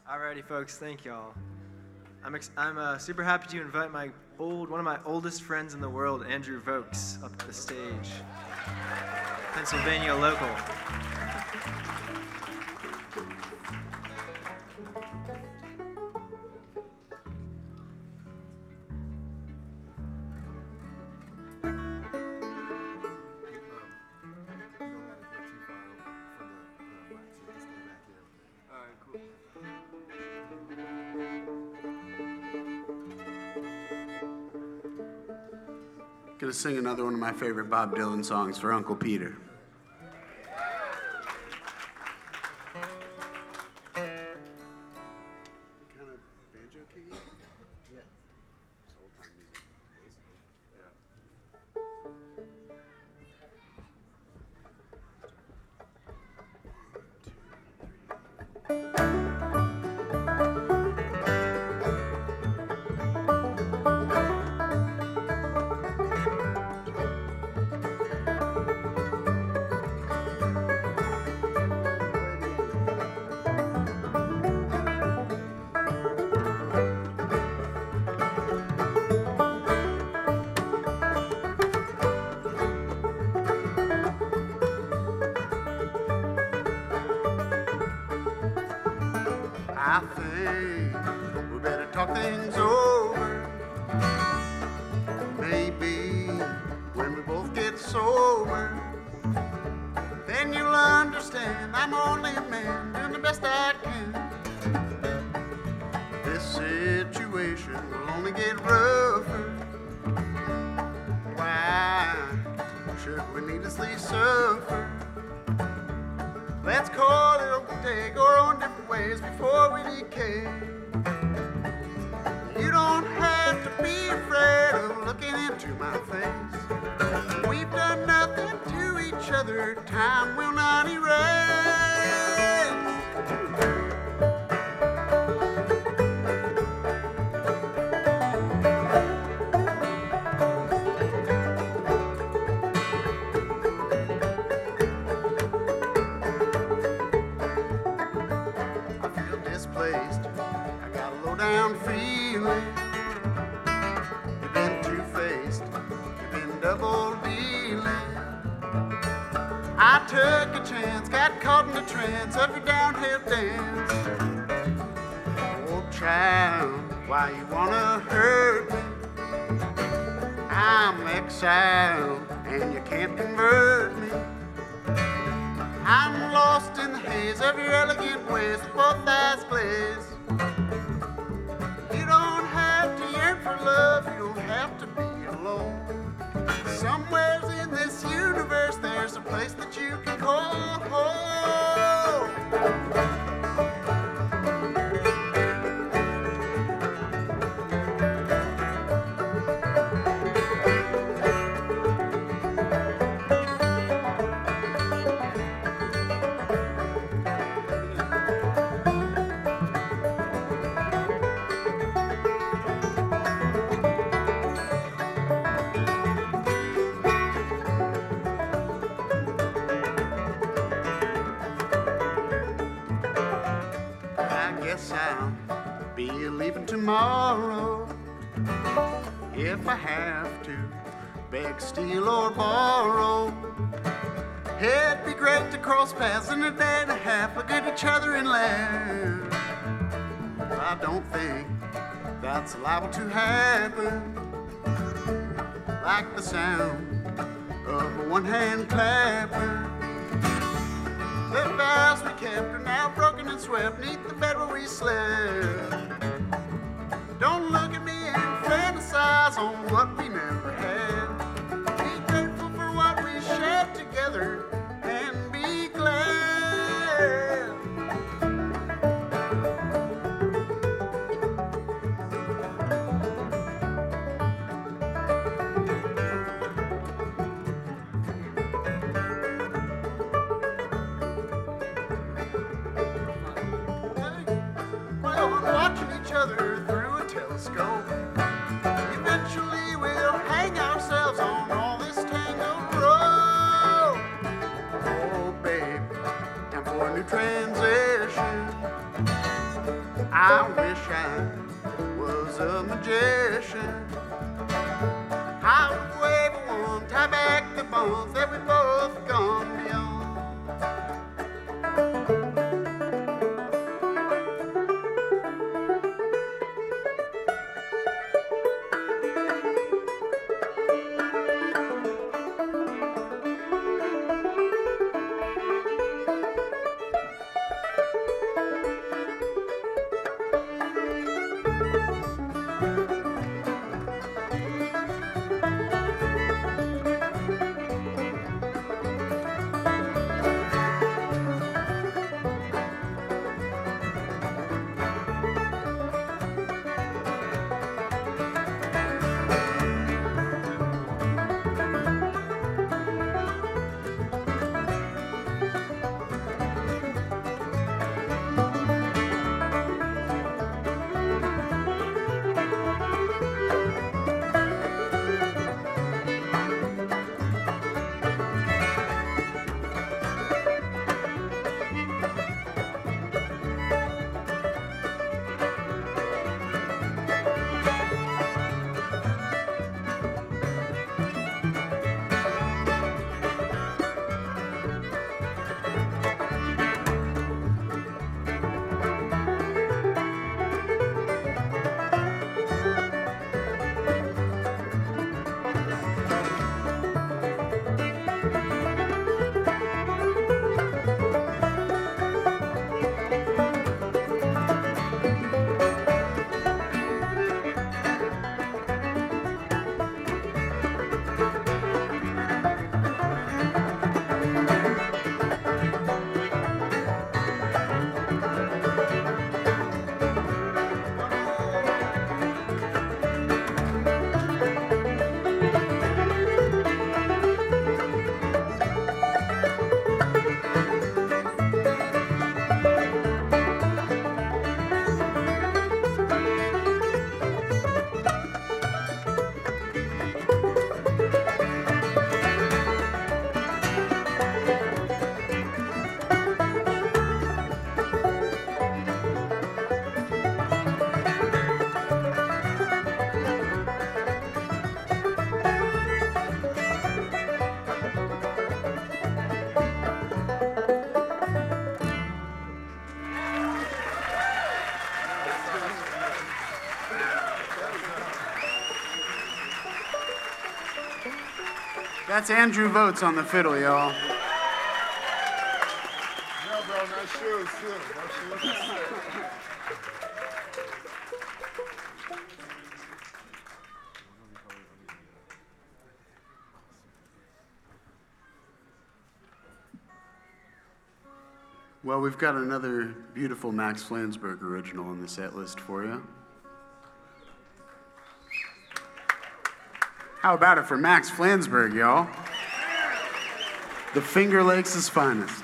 Alrighty, folks, thank y'all. I'm super happy to invite one of my oldest friends in the world, Andrew Vokes, up to the stage. Pennsylvania local. Gonna sing another one of my favorite Bob Dylan songs for Uncle Peter. I think we better talk things over. Maybe when we both get sober, then you'll understand I'm only a man doing the best I can. This situation will only get rougher. Why should we needlessly suffer? Let's call it a day, go our own different ways before we decay. You don't have to be afraid of looking into my face. We've done nothing to each other, time will not erase. I got a low-down feeling. You've been two-faced, you've been double-dealing. I took a chance, got caught in the trance of your downhill dance. Oh, child, why you wanna hurt me? I'm exiled, and you can't convert me. I'm lost in the haze of your elegant ways with both eyes glazed. You don't have to yearn for love, you don't have to be alone. Somewhere in this universe there's a place that you can call home. I'll be leaving tomorrow. If I have to beg, steal, or borrow, it'd be great to cross paths in a day and a half, look at each other and laugh. I don't think that's liable to happen, like the sound of a one-hand clapper. The vows we kept are now broken and swept neath the bed where we slept. Don't look at me and fantasize on what we never had. Be grateful for what we shared together and be glad. Watching each other through a telescope, eventually we'll I wish I was a magician. I would wave a wand, tie back the bonds that we both gone beyond. That's Andrew Votes on the fiddle, y'all. Yeah, bro, nice shoes, too. Nice shoes. Well, we've got another beautiful Max Flansburgh original on the set list for you. How about it for Max Flansburgh, y'all? The Finger Lakes' finest.